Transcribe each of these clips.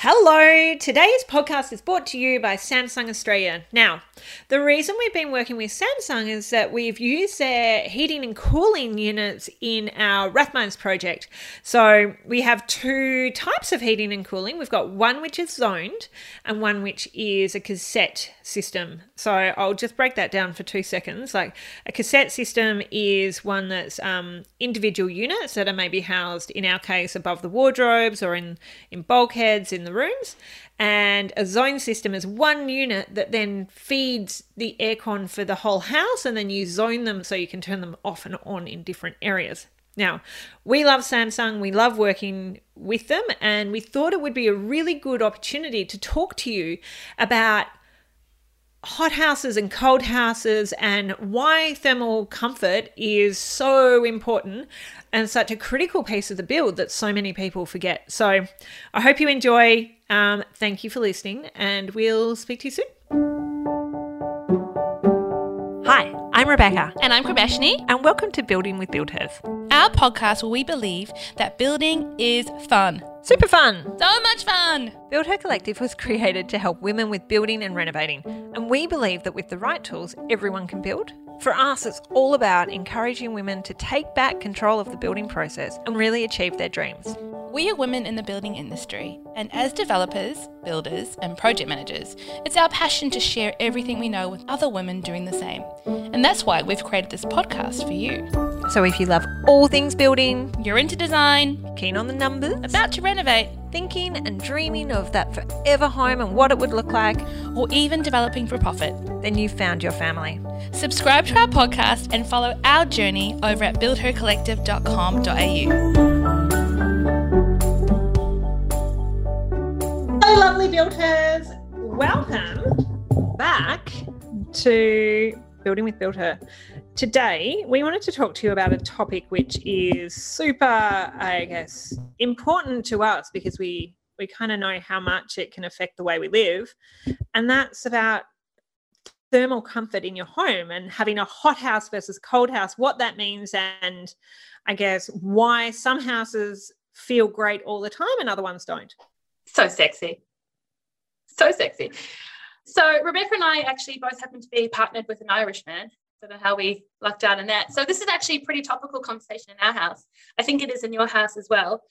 Hello, today's podcast is brought to you by Samsung Australia. Now, the reason we've been working with Samsung is that we've used their heating and cooling units in our Rathmines project. So we have two types of heating and cooling. We've got one which is zoned and one which is a cassette system. So I'll just break that down for 2 seconds. Like a cassette system is one that's individual units that are maybe housed, in our case, above the wardrobes or in bulkheads in the rooms, and a zone system is one unit that then feeds the aircon for the whole house, and then you zone them so you can turn them off and on in different areas. Now, we love Samsung, we love working with them, and we thought it would be a really good opportunity to talk to you about hot houses and cold houses and why thermal comfort is so important and such a critical piece of the build that so many people forget. So I hope you enjoy. Thank you for listening, and we'll speak to you soon. Hi, I'm Rebecca. And I'm Krabeshni. And welcome to Building with Builders. Our podcast where we believe that building is fun. Super fun. So much fun. Build Her Collective was created to help women with building and renovating. And we believe that with the right tools, everyone can build. For us, it's all about encouraging women to take back control of the building process and really achieve their dreams. We are women in the building industry, and as developers, builders, and project managers, it's our passion to share everything we know with other women doing the same. And that's why we've created this podcast for you. So if you love all things building, you're into design, keen on the numbers, about to renovate, thinking and dreaming of that forever home and what it would look like, or even developing for profit, then you've found your family. Subscribe to our podcast and follow our journey over at buildhercollective.com.au. Hello, lovely builders. Welcome back to Building with Builder. Today, we wanted to talk to you about a topic which is super, I guess, important to us because we kind of know how much it can affect the way we live. And that's about thermal comfort in your home and having a hot house versus cold house, what that means, and I guess why some houses feel great all the time and other ones don't. So sexy. So sexy. So Rebecca and I actually both happen to be partnered with an Irishman. I don't know how we lucked out in that. So this is actually a pretty topical conversation in our house. I think it is in your house as well.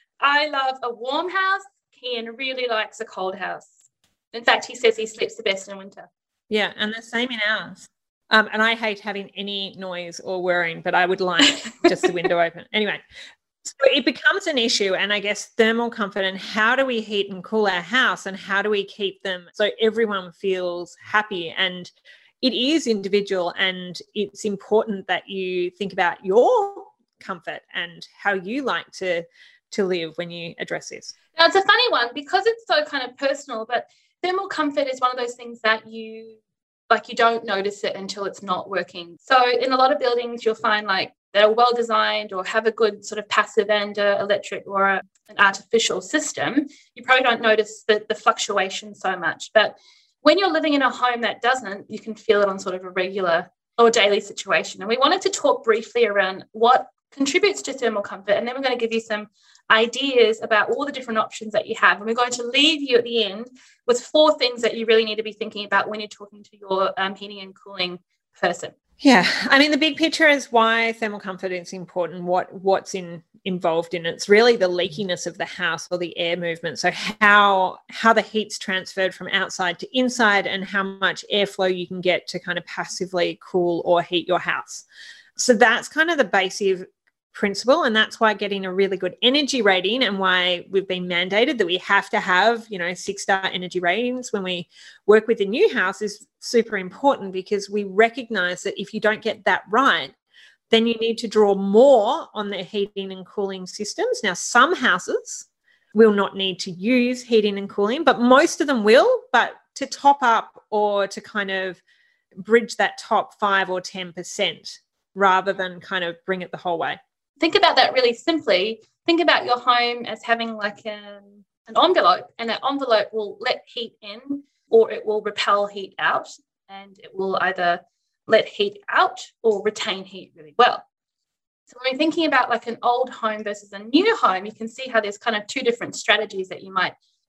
I love a warm house. Kian really likes a cold house. In fact, he says he sleeps the best in winter. Yeah, and the same in ours. And I hate having any noise or whirring, but I would like just the window open. Anyway, so it becomes an issue, and I guess thermal comfort and how do we heat and cool our house and how do we keep them so everyone feels happy. And it is individual, and it's important that you think about your comfort and how you like to live when you address this. Now, it's a funny one because it's so kind of personal, but thermal comfort is one of those things that you don't notice it until it's not working. So in a lot of buildings, you'll find like they're well designed or have a good sort of passive and electric or an artificial system. You probably don't notice the fluctuation so much. But when you're living in a home that doesn't, you can feel it on sort of a regular or daily situation. And we wanted to talk briefly around what contributes to thermal comfort. And then we're going to give you some ideas about all the different options that you have. And we're going to leave you at the end with 4 things that you really need to be thinking about when you're talking to your heating and cooling person. Yeah, I mean, the big picture is why thermal comfort is important, what's involved in it. It's really the leakiness of the house or the air movement. So how the heat's transferred from outside to inside and how much airflow you can get to kind of passively cool or heat your house. So that's kind of the basic principle, and that's why getting a really good energy rating and why we've been mandated that we have to have 6-star energy ratings when we work with a new house is super important, because we recognize that if you don't get that right, then you need to draw more on the heating and cooling systems. Now, some houses will not need to use heating and cooling, but most of them will. But to top up or to kind of bridge that top 5 or 10% rather than kind of bring it the whole way. Think about that really simply. Think about your home as having like an envelope, and that envelope will let heat in or it will repel heat out, and it will either let heat out or retain heat really well. So when we're thinking about like an old home versus a new home, you can see how there's kind of 2 different strategies that you might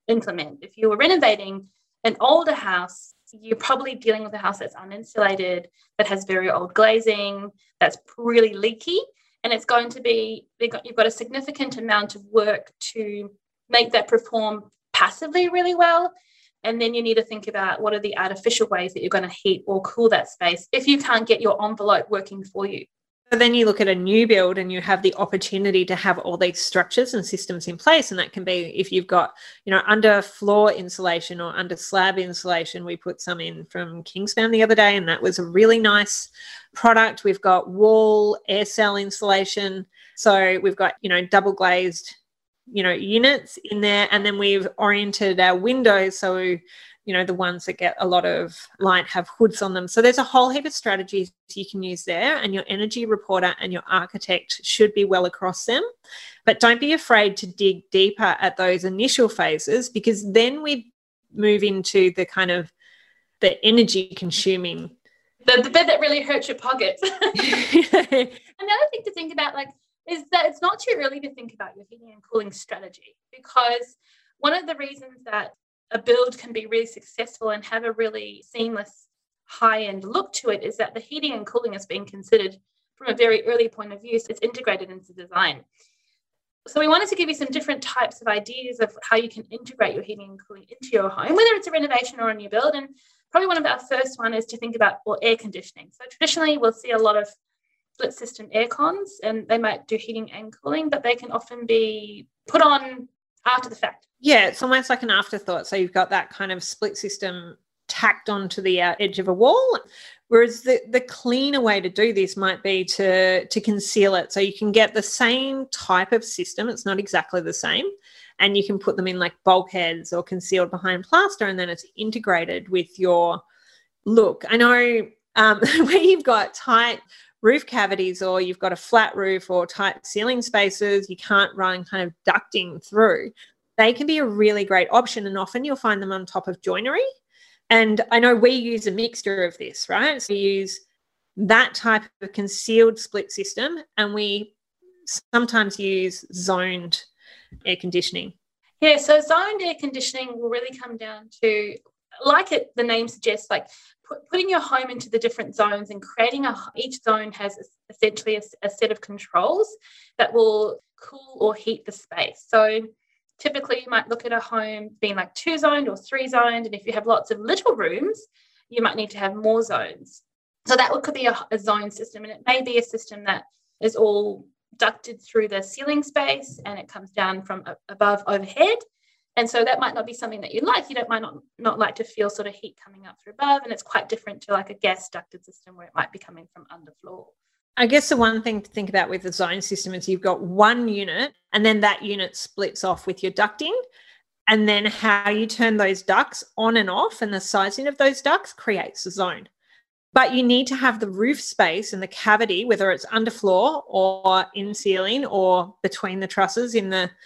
implement. If you were renovating an older house, you're probably dealing with a house that's uninsulated, that has very old glazing, that's really leaky, and it's going to be, you've got a significant amount of work to make that perform passively really well. And then you need to think about what are the artificial ways that you're going to heat or cool that space if you can't get your envelope working for you. So then you look at a new build and you have the opportunity to have all these structures and systems in place. And that can be if you've got, under floor insulation or under slab insulation. We put some in from Kingspan the other day, and that was a really nice product. We've got wall air cell insulation. So we've got, double glazed units in there, and then we've oriented our windows so the ones that get a lot of light have hoods on them. So there's a whole heap of strategies you can use there, and your energy reporter and your architect should be well across them. But don't be afraid to dig deeper at those initial phases, because then we move into the kind of the energy consuming, the bit that really hurts your pockets. Another thing to think about is that it's not too early to think about your heating and cooling strategy, because one of the reasons that a build can be really successful and have a really seamless high-end look to it is that the heating and cooling is being considered from a very early point of view, so it's integrated into design. So we wanted to give you some different types of ideas of how you can integrate your heating and cooling into your home, whether it's a renovation or a new build. And probably one of our first one is to think about air conditioning. So traditionally we'll see a lot of split system air cons, and they might do heating and cooling, but they can often be put on after the fact. Yeah, it's almost like an afterthought. So you've got that kind of split system tacked onto the edge of a wall, whereas the cleaner way to do this might be to conceal it. So you can get the same type of system. It's not exactly the same. And you can put them in like bulkheads or concealed behind plaster, and then it's integrated with your look. I know where you've got tight roof cavities, or you've got a flat roof or tight ceiling spaces, you can't run kind of ducting through. They can be a really great option, and often you'll find them on top of joinery. And I know we use a mixture of this, right? So we use that type of concealed split system, and we sometimes use zoned air conditioning. Yeah, so zoned air conditioning will really come down to, the name suggests, putting your home into the different zones and creating each zone has essentially a set of controls that will cool or heat the space. So typically you might look at a home being 2-zoned or 3-zoned, and if you have lots of little rooms, you might need to have more zones. So that could be a zone system, and it may be a system that is all ducted through the ceiling space and it comes down from above overhead. And so that might not be something that you like. You might not like to feel sort of heat coming up through above, and it's quite different to a gas ducted system where it might be coming from underfloor. I guess the one thing to think about with the zone system is you've got one unit, and then that unit splits off with your ducting, and then how you turn those ducts on and off and the sizing of those ducts creates a zone. But you need to have the roof space and the cavity, whether it's underfloor or in ceiling or between the trusses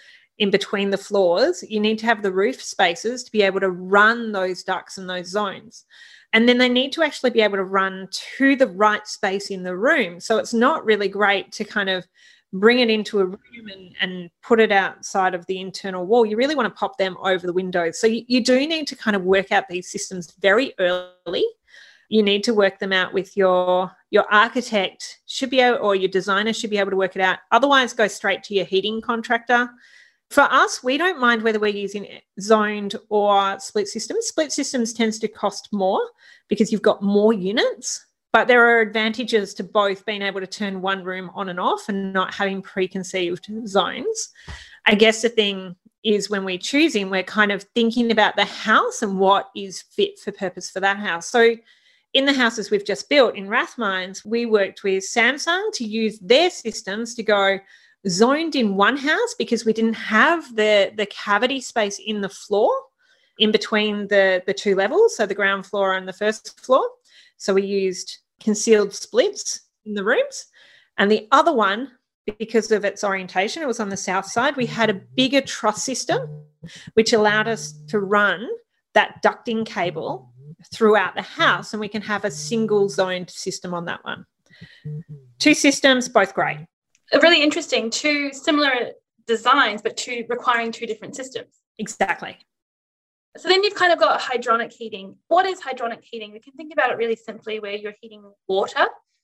in between the floors, you need to have the roof spaces to be able to run those ducts and those zones. And then they need to actually be able to run to the right space in the room. So it's not really great to kind of bring it into a room and put it outside of the internal wall. You really want to pop them over the windows. So you do need to kind of work out these systems very early. You need to work them out with your architect should be able, or your designer should be able to work it out. Otherwise, go straight to your heating contractor. For us, we don't mind whether we're using zoned or split systems. Split systems tends to cost more because you've got more units, but there are advantages to both being able to turn one room on and off and not having preconceived zones. I guess the thing is when we're choosing, we're kind of thinking about the house and what is fit for purpose for that house. So in the houses we've just built in Rathmines, we worked with Samsung to use their systems to go zoned in one house because we didn't have the cavity space in the floor in between the two levels, so the ground floor and the first floor. So we used concealed splits in the rooms. And the other one, because of its orientation, it was on the south side, we had a bigger truss system, which allowed us to run that ducting cable throughout the house, and we can have a single zoned system on that one. Two systems, both great. Really interesting. Two similar designs, but requiring two different systems. Exactly. So then you've kind of got hydronic heating. What is hydronic heating? We can think about it really simply, where you're heating water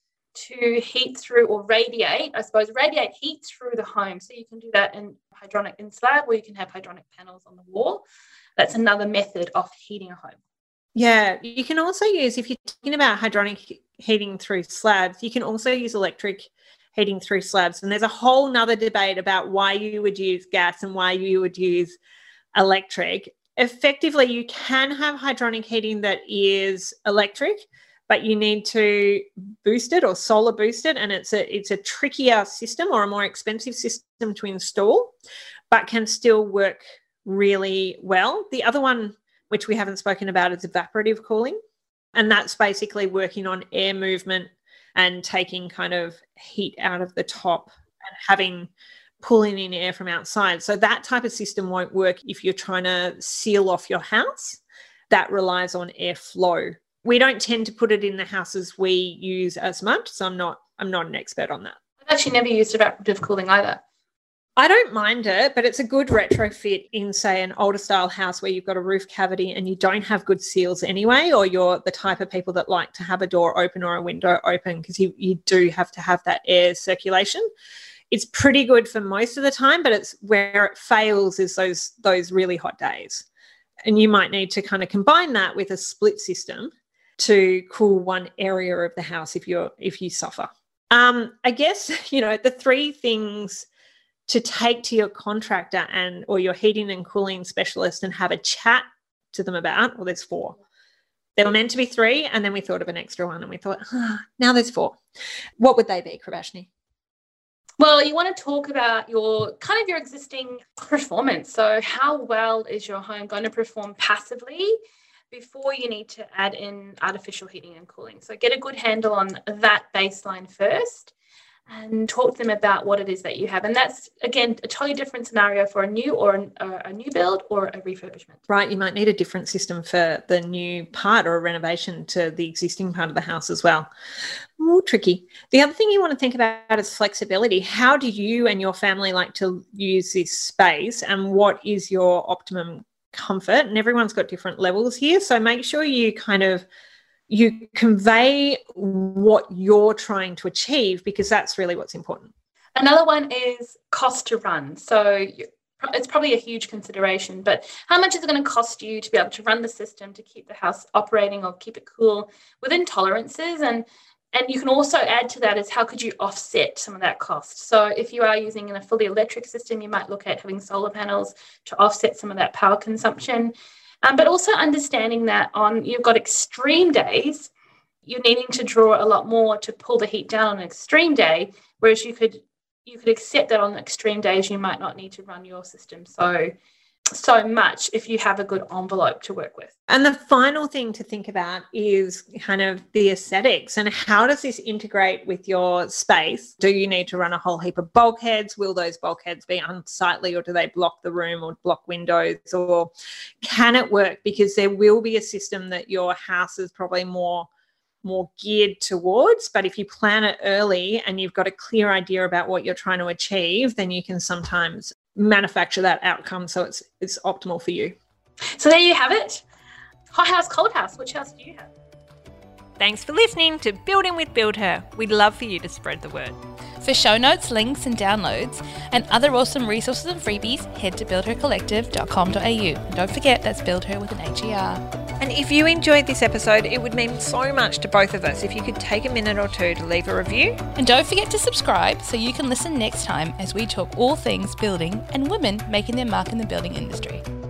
to heat through or radiate heat through the home. So you can do that in hydronic in slab, or you can have hydronic panels on the wall. That's another method of heating a home. Yeah, you can also use, if you're talking about hydronic heating through slabs, you can also use electric heating through slabs. And there's a whole nother debate about why you would use gas and why you would use electric. Effectively, you can have hydronic heating that is electric, but you need to boost it or solar boost it, and it's a trickier system or a more expensive system to install, but can still work really well. The other one, which we haven't spoken about, is evaporative cooling, and that's basically working on air movement and taking kind of heat out of the top and pulling in air from outside. So that type of system won't work if you're trying to seal off your house. That relies on airflow. We don't tend to put it in the houses we use as much, so I'm not an expert on that. I've actually never used evaporative cooling either. I don't mind it, but it's a good retrofit in, say, an older style house where you've got a roof cavity and you don't have good seals anyway, or you're the type of people that like to have a door open or a window open, because you do have to have that air circulation. It's pretty good for most of the time, but it's where it fails is those really hot days. And you might need to kind of combine that with a split system to cool one area of the house if you suffer. I guess, the three things to take to your contractor or your heating and cooling specialist and have a chat to them about, well, there's 4. There were meant to be 3, and then we thought of an extra one, and we thought, now there's 4. What would they be, Krabashni? Well, you want to talk about your existing performance. So how well is your home going to perform passively before you need to add in artificial heating and cooling? So get a good handle on that baseline first and talk to them about what it is that you have. And that's, again, a totally different scenario for a new or a new build or a refurbishment. Right. You might need a different system for the new part or a renovation to the existing part of the house as well. More tricky. The other thing you want to think about is flexibility. How do you and your family like to use this space, and what is your optimum comfort? And everyone's got different levels here. So make sure you you convey what you're trying to achieve, because that's really what's important. Another one is cost to run. So it's probably a huge consideration, but how much is it going to cost you to be able to run the system, to keep the house operating or keep it cool within tolerances? And you can also add to that is, how could you offset some of that cost? So if you are using a fully electric system, you might look at having solar panels to offset some of that power consumption. But also understanding that you've got extreme days, you're needing to draw a lot more to pull the heat down on an extreme day, whereas you could accept that on extreme days you might not need to run your system so much if you have a good envelope to work with. And the final thing to think about is kind of the aesthetics, and how does this integrate with your space? Do you need to run a whole heap of bulkheads? Will those bulkheads be unsightly, or do they block the room or block windows? Or can it work? Because there will be a system that your house is probably more geared towards, but if you plan it early and you've got a clear idea about what you're trying to achieve, then you can sometimes manufacture that outcome so it's optimal for you. So there you have it. Hot house, cold house. Which house do you have? Thanks for listening to Building with Build Her. We'd love for you to spread the word. For show notes, links and downloads, and other awesome resources and freebies, head to buildhercollective.com.au. And don't forget, that's Build Her with an H-E-R. And if you enjoyed this episode, it would mean so much to both of us if you could take a minute or two to leave a review. And don't forget to subscribe so you can listen next time as we talk all things building and women making their mark in the building industry.